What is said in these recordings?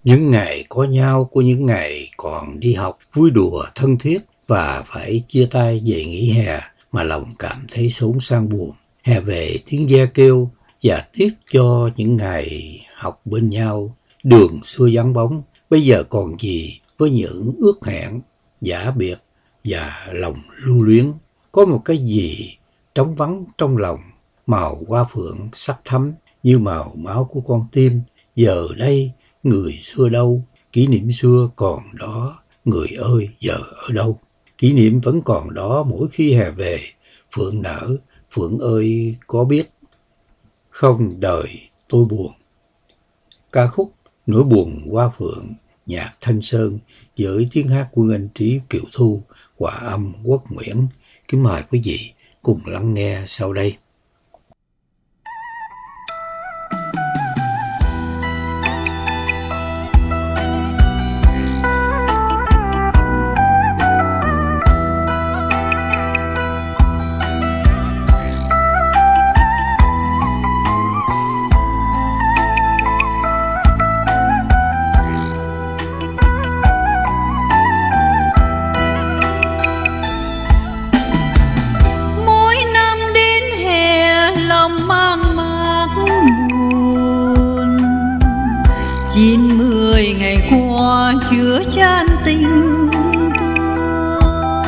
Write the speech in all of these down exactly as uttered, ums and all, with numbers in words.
Những ngày có nhau của những ngày còn đi học, vui đùa thân thiết và phải chia tay về nghỉ hè mà lòng cảm thấy xốn sang buồn. Hè về tiếng ve kêu và tiếc cho những ngày học bên nhau. Đường xưa vắng bóng, bây giờ còn gì với những ước hẹn, giả biệt và lòng lưu luyến. Có một cái gì trống vắng trong lòng, màu hoa phượng sắc thắm như màu máu của con tim. Giờ đây người xưa đâu, kỷ niệm xưa còn đó, người ơi giờ ở đâu? Kỷ niệm vẫn còn đó mỗi khi hè về, phượng nở, phượng ơi có biết không đời tôi buồn. Ca khúc Nỗi buồn hoa phượng, nhạc Thanh Sơn với tiếng hát của anh Trí Kiều Thu, hòa âm Quốc Nguyễn. Kính mời quý vị cùng lắng nghe sau đây. Chín mươi ngày qua chứa chan tình thương,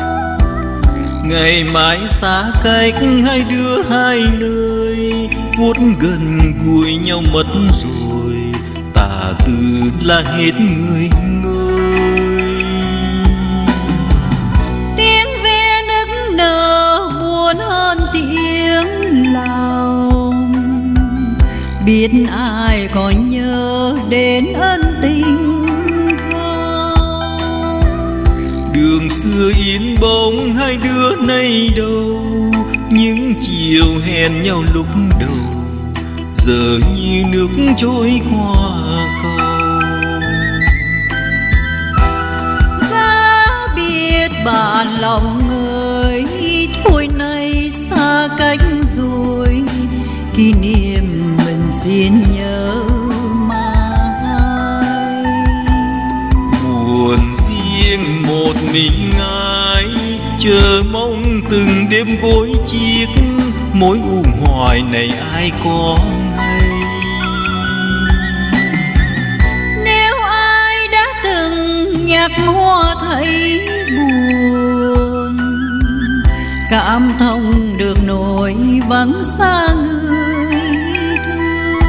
ngày mãi xa cách hai đứa hai nơi, phút gần gũi nhau mất rồi, tà từ là hết người ngơi. Tiếng ve nức nở buồn hơn tiếng lòng, biết ai còn nhớ đến ân tình không? Đường xưa in bóng hai đứa nay đâu, những chiều hẹn nhau lúc đầu, giờ như nước trôi qua cầu. Giá biết bạn lòng người, thôi nay xa cách rồi, kỷ niệm mình xin nhớ mãi. Buồn riêng một mình ai, chờ mong từng đêm gối chiếc, mối u hoài này ai có hay. Nếu ai đã từng nhặt hoa thấy buồn, cảm thông được nỗi vắng xa người thương.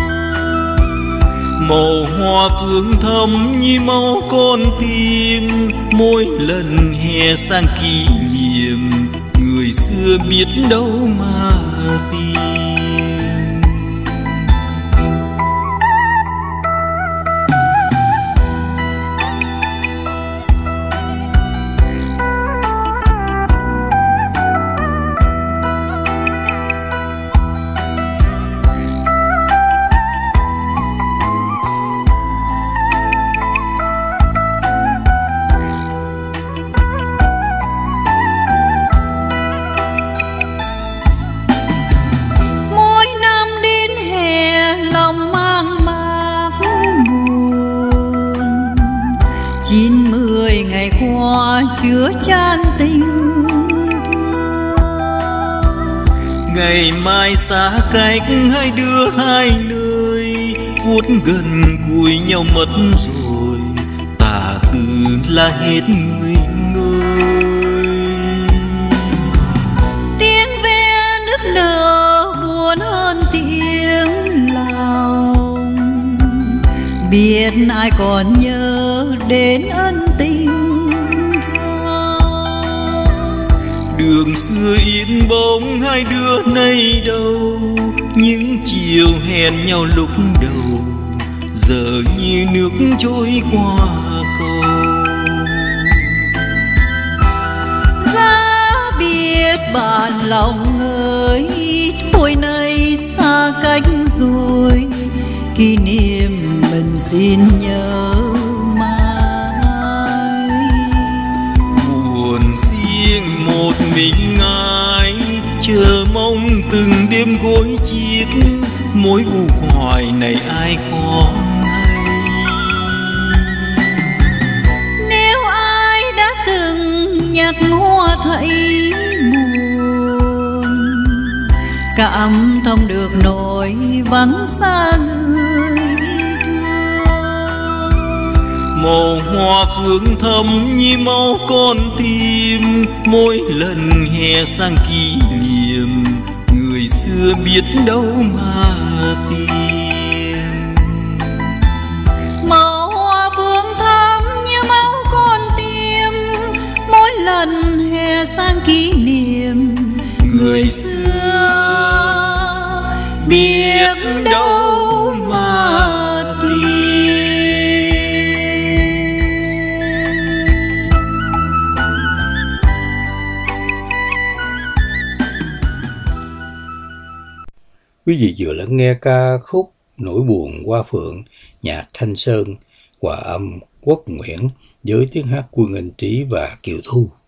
Màu hoa phương thắm như máu con tim, mỗi lần hè sang kỷ niệm, người xưa biết đâu mà tìm. Chín mươi ngày qua chứa chan tình thương, ngày mai xa cách hai đứa hai nơi, phút gần gũi nhau mất rồi, tà từ là hết người ngơi. Tiếng ve nức nở buồn hơn tiếng lòng, biết ai còn nhớ đến ân tình không? Đường xưa in bóng hai đứa nay đâu, những chiều hẹn nhau lúc đầu, giờ như nước trôi qua cầu. Giá biết bạn lòng người, thôi nay xa cách rồi, kỷ niệm mình xin nhớ mãi. Buồn riêng một mình ai, chờ mong từng đêm gối chiếc, mối u hoài này ai có hay. thấy buồn, cảm thông được nỗi vắng xa người thương. Màu hoa phương thắm như máu con tim, mỗi lần hè sang kỷ niệm người xưa biết đâu mà tìm. Màu hoa phương thắm như máu con tim, mỗi lần hè sang kỷ niệm người xưa biết đâu mà tìm. Quý vị vừa lắng nghe ca khúc Nỗi buồn hoa phượng, nhạc Thanh Sơn, hòa âm Quốc Nguyễn với tiếng hát Quân Anh Trí và Kiều Thu.